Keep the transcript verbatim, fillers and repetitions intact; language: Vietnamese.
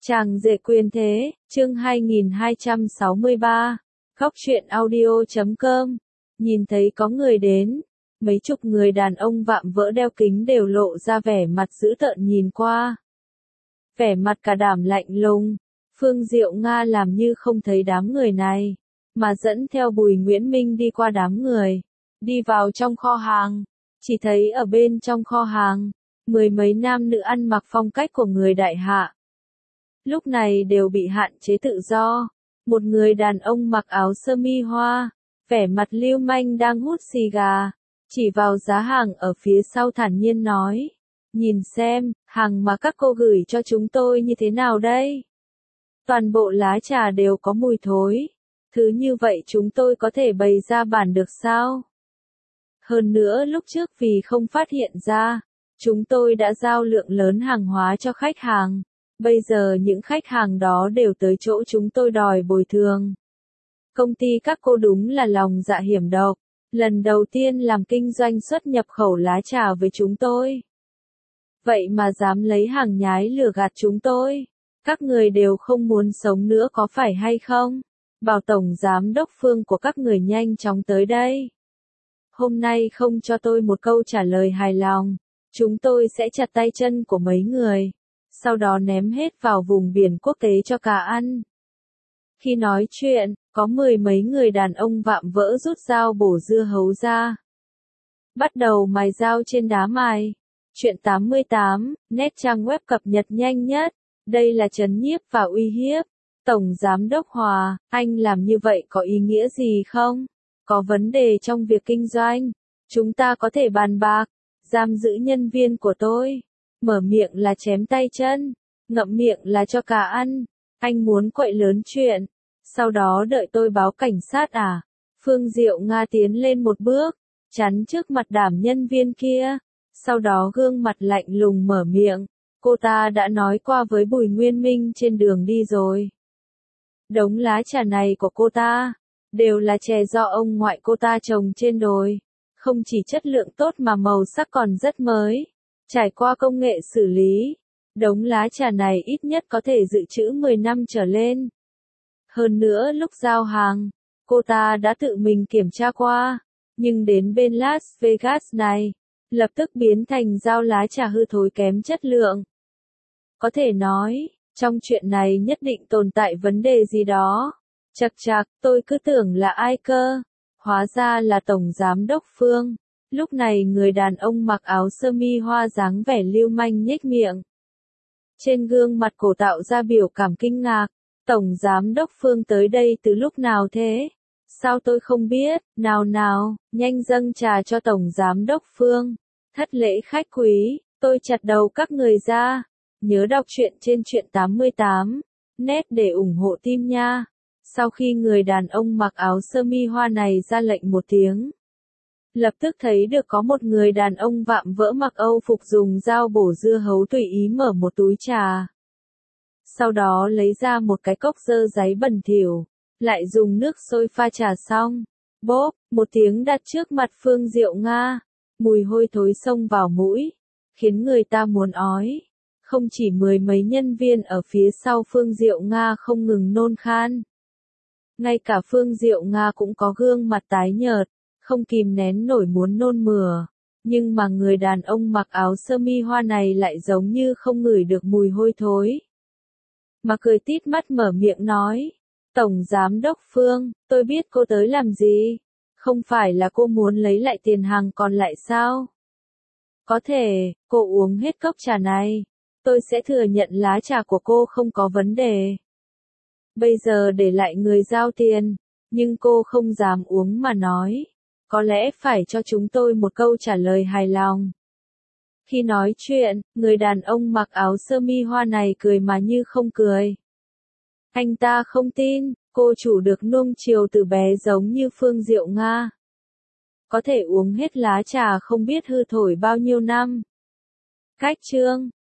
Chàng rể quyền thế, chương hai nghìn hai trăm sáu mươi ba, Góc truyện audio chấm com. Nhìn thấy có người đến, mấy chục người đàn ông vạm vỡ đeo kính đều lộ ra vẻ mặt dữ tợn nhìn qua. Vẻ mặt cả đảm lạnh lùng, Phương Diệu Nga làm như không thấy đám người này, mà dẫn theo Bùi Nguyễn Minh đi qua đám người, đi vào trong kho hàng, chỉ thấy ở bên trong kho hàng, mười mấy nam nữ ăn mặc phong cách của người đại hạ. Lúc này đều bị hạn chế tự do. Một người đàn ông mặc áo sơ mi hoa, vẻ mặt lưu manh đang hút xì gà, chỉ vào giá hàng ở phía sau thản nhiên nói, nhìn xem, hàng mà các cô gửi cho chúng tôi như thế nào đây? Toàn bộ lá trà đều có mùi thối, thứ như vậy chúng tôi có thể bày ra bàn được sao? Hơn nữa lúc trước vì không phát hiện ra, chúng tôi đã giao lượng lớn hàng hóa cho khách hàng. Bây giờ những khách hàng đó đều tới chỗ chúng tôi đòi bồi thường. Công ty các cô đúng là lòng dạ hiểm độc, lần đầu tiên làm kinh doanh xuất nhập khẩu lá trà với chúng tôi. Vậy mà dám lấy hàng nhái lừa gạt chúng tôi. Các người đều không muốn sống nữa có phải hay không? Bảo tổng giám đốc Phương của các người nhanh chóng tới đây. Hôm nay không cho tôi một câu trả lời hài lòng, chúng tôi sẽ chặt tay chân của mấy người. Sau đó ném hết vào vùng biển quốc tế cho cá ăn. Khi nói chuyện, có mười mấy người đàn ông vạm vỡ rút dao bổ dưa hấu ra. Bắt đầu mài dao trên đá mài. Chuyện tám mươi tám, net trang web cập nhật nhanh nhất. Đây là trấn nhiếp và uy hiếp. Tổng Giám đốc Hòa, anh làm như vậy có ý nghĩa gì không? Có vấn đề trong việc kinh doanh. Chúng ta có thể bàn bạc. Giam giữ nhân viên của tôi. Mở miệng là chém tay chân, ngậm miệng là cho cá ăn, anh muốn quậy lớn chuyện, sau đó đợi tôi báo cảnh sát à? Phương Diệu Nga tiến lên một bước, chắn trước mặt đảm nhân viên kia, sau đó gương mặt lạnh lùng mở miệng, cô ta đã nói qua với Bùi Nguyên Minh trên đường đi rồi. Đống lá trà này của cô ta, đều là chè do ông ngoại cô ta trồng trên đồi, không chỉ chất lượng tốt mà màu sắc còn rất mới. Trải qua công nghệ xử lý, đống lá trà này ít nhất có thể dự trữ mười năm trở lên. Hơn nữa lúc giao hàng, cô ta đã tự mình kiểm tra qua, nhưng đến bên Las Vegas này, lập tức biến thành dao lá trà hư thối kém chất lượng. Có thể nói, trong chuyện này nhất định tồn tại vấn đề gì đó. Chật chạc, tôi cứ tưởng là ai cơ, hóa ra là Tổng Giám đốc Phương. Lúc này người đàn ông mặc áo sơ mi hoa dáng vẻ lưu manh nhếch miệng. Trên gương mặt cổ tạo ra biểu cảm kinh ngạc. Tổng Giám đốc Phương tới đây từ lúc nào thế? Sao tôi không biết? Nào nào, nhanh dâng trà cho Tổng Giám đốc Phương. Thất lễ khách quý, tôi chặt đầu các người ra. Nhớ đọc truyện trên truyện tám mươi tám. Net để ủng hộ team nha. Sau khi người đàn ông mặc áo sơ mi hoa này ra lệnh một tiếng. Lập tức thấy được có một người đàn ông vạm vỡ mặc Âu phục dùng dao bổ dưa hấu tùy ý mở một túi trà. Sau đó lấy ra một cái cốc dơ giấy bẩn thỉu, lại dùng nước sôi pha trà xong. Bốp, một tiếng đặt trước mặt Phương Diệu Nga, mùi hôi thối xông vào mũi, khiến người ta muốn ói. Không chỉ mười mấy nhân viên ở phía sau Phương Diệu Nga không ngừng nôn khan. Ngay cả Phương Diệu Nga cũng có gương mặt tái nhợt. Không kìm nén nổi muốn nôn mửa, nhưng mà người đàn ông mặc áo sơ mi hoa này lại giống như không ngửi được mùi hôi thối. Mà cười tít mắt mở miệng nói, Tổng Giám đốc Phương, tôi biết cô tới làm gì, không phải là cô muốn lấy lại tiền hàng còn lại sao? Có thể, cô uống hết cốc trà này, tôi sẽ thừa nhận lá trà của cô không có vấn đề. Bây giờ để lại người giao tiền, nhưng cô không dám uống mà nói. Có lẽ phải cho chúng tôi một câu trả lời hài lòng. Khi nói chuyện, người đàn ông mặc áo sơ mi hoa này cười mà như không cười. Anh ta không tin, cô chủ được nuông chiều từ bé giống như Phương Diệu Nga. Có thể uống hết lá trà không biết hư thổi bao nhiêu năm. Cách chương